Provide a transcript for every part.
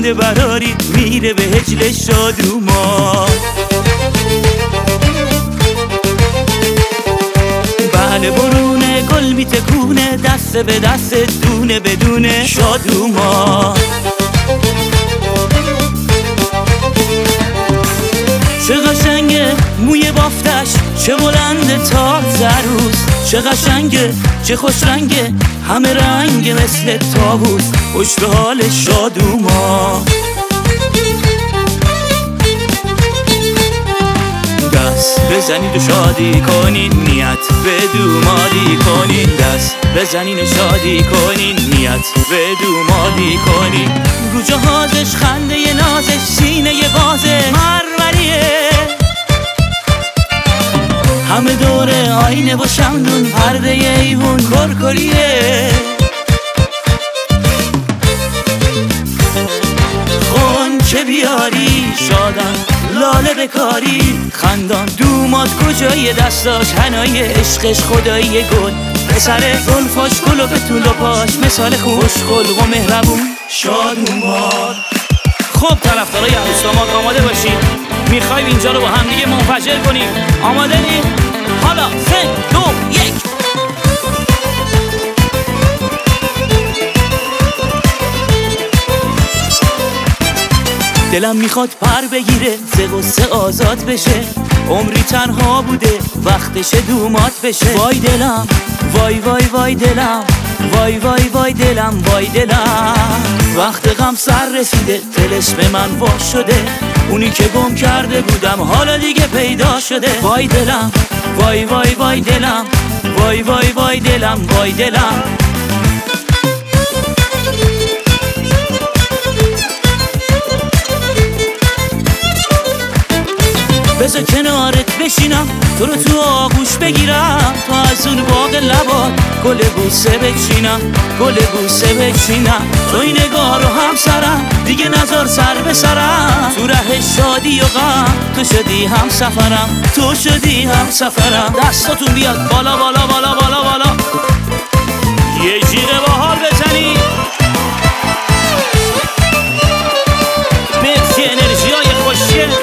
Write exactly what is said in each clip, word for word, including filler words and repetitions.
خنده براری میره به هجل شادوما. بله برونه گل میتکونه، دست به دست دونه بدونه شادوما. چه قشنگه موی بافتش، چه بلند تا زروز، چه قشنگه چه خوش رنگه، همه رنگ مثل طاووس، خوش به حال شادوما. دست بزنید و شادی کنین، نیت به دومادی کنین. دست بزنین و شادی کنین، نیت به دومادی کنین. رو جهازش خنده ی نازش، سینه ی بازه مروریه. همه دوره آینه و شمدون، پرده ی ایوون کرکریه. خونچه بیاری شادم، لاله بکاری خندان. دوماد کجای دستاش، هنای عشقش خدایی گل. پسر زلفاش گل و به طول و پاش، مثال خوش خلق و مهربون شادوما. خب طرفدارای عروس داماد آماده باشین، میخوایم اینجا رو با هم دیگه منفجر کنیم. آماده ایم؟ حالا سه دو یک. دلم میخواد پر بگیره، ز غصه آزاد بشه. عمری تنها بوده، وقتش دومات بشه. وای دلم وای وای وای دلم، وای وای وای دلم وای دلم. وقت غم سر رسیده، طلسم من وا شده. اونی که گم کرده بودم حالا دیگه پیدا شده. وای دلم وای وای وای دلم، وای وای وای دلم وای دلم. بذار کنارت بشینم، تو رو تو آغوش بگیرم، تا از اون باغ لبات گل بوسه بچینم، گل بوسه بچینم. تو این نگاه رو هم سرم، دیگه نذار سر به سرم. تو ره شادی و غم، تو شدی هم سفرم، تو شدی هم سفرم. دستاتون بیاد بالا بالا بالا بالا بالا، یه جیغ باحال بزنی. مرسی انرژی های خوشگل.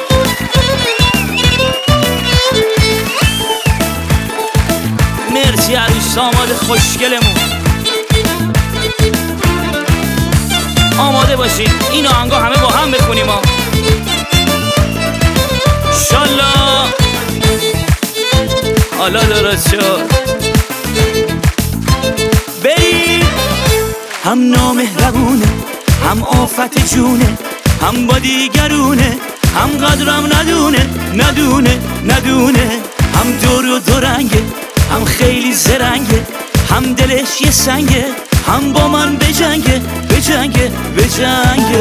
مرسی عروس داماد خوشگلمون. آماده باشین این آهنگا همه با هم بخونیم ها. انشالله حالا درست شد. بریم. هم نامهربونه، هم آفت جونه، هم با دیگرونه، هم قدرم ندونه ندونه ندونه. هم دور و دو رنگه، هم خیلی زرنگه، هم دلش یه سنگه، هم با من بجنگه بجنگه بجنگه.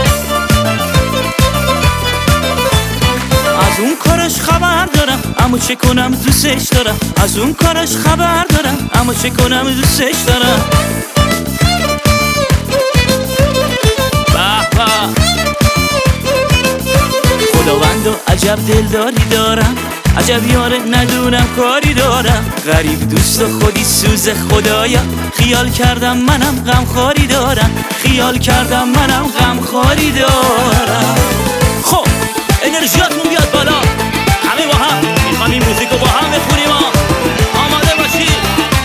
از اون کارش خبر دارم، اما چه کنم دوستش دارم. از اون کارش خبر دارم، اما چه کنم دوستش دارم. به به خداوندو عجب دلداری دارم، عجب یاره ندونم کاری دارم. غریب دوست و خودی سوز خدایا، خیال کردم منم غم خاری دارم، خیال کردم منم غم خاری دارم. خب انرژیاتون بیاد بالا، همه با هم میخوام این موزیکو با هم بخونیم ها. آماده باشید.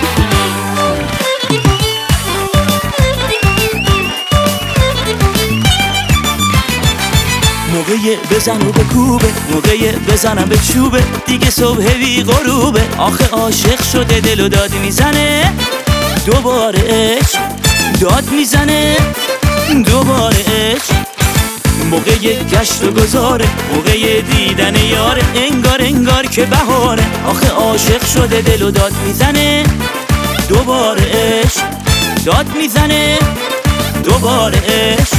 موقع بزن و بکوبه، موقع بزنم به چوبه، دیگه صبح بی غروبه. آخه عاشق شده دل و داد میزنه، دوباره عشق داد میزنه، دوباره عشق. موقع گشت و گذاره، موقع دیدن یاره، انگار انگار که بهاره. آخه عاشق شده دل و داد میزنه، دوباره عشق داد میزنه، دوباره عشق.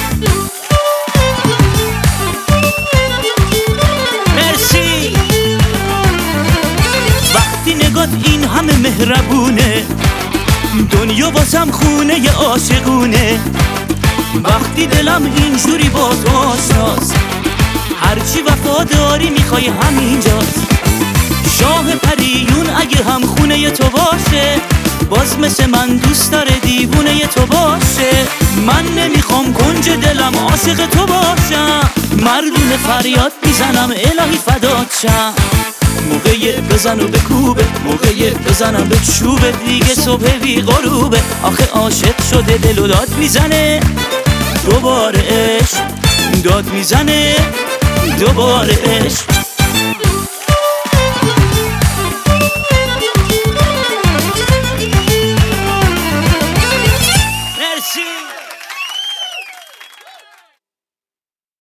نگات این همه مهربونه، دنیا واسم خونه ی عاشقونه. وقتی دلم اینجوری با تو آشناست، هرچی وفاداری میخوای همینجاست. شاه پریون اگه هم خونه ی تو باشه، باز مثل من دوست داره دیوونه ی تو باشه. من نمیخوام کنج دلم عاشق تو باشم، مردونه فریاد میزنم الهی فدات شم. موقع بزن و بکوبه، موقع بزنم به چوبه، دیگه صبح بی غروبه. آخه عاشق شده دل و داد میزنه دوباره عشق، داد میزنه دوباره عشق.